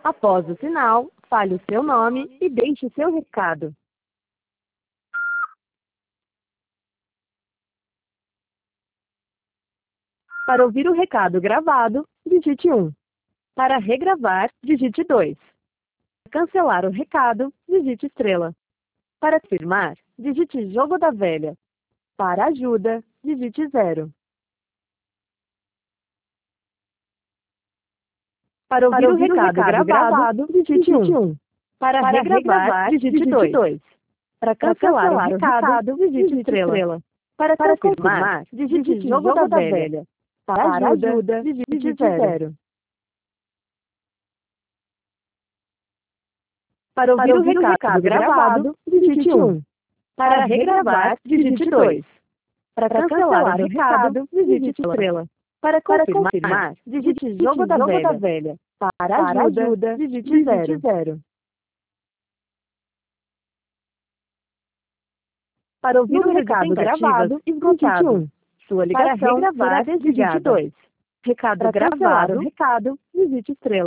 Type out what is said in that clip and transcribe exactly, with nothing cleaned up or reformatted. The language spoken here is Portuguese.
Após o sinal, fale o seu nome e deixe seu recado. Para ouvir o recado gravado, digite um. Para regravar, digite dois. Para cancelar o recado, digite estrela. Para firmar, digite jogo da velha. Para ajuda, digite zero. Para ouvir, Para ouvir o, recado o recado gravado, digite um. Para, Para regravar, regravar, digite dois. Para cancelar, Para cancelar o recado, digite, digite estrela. estrela. Para, Para confirmar, digite, digite jogo, jogo da, da velha. velha. Para, Para ajuda, ajuda, digite, digite zero. zero. Para ouvir, Para ouvir o, recado o recado gravado, digite um. Para, Para regravar, digite dois. Para cancelar o recado, digite estrela. Para confirmar, Para confirmar digite, digite jogo, da, jogo velha. da velha. Para, Para ajuda, ajuda, digite, digite zero. zero. Para ouvir o recado gravado, digite um. Sua ligação Para regravar, digite dois. Recado Para gravado, o recado, digite estrela.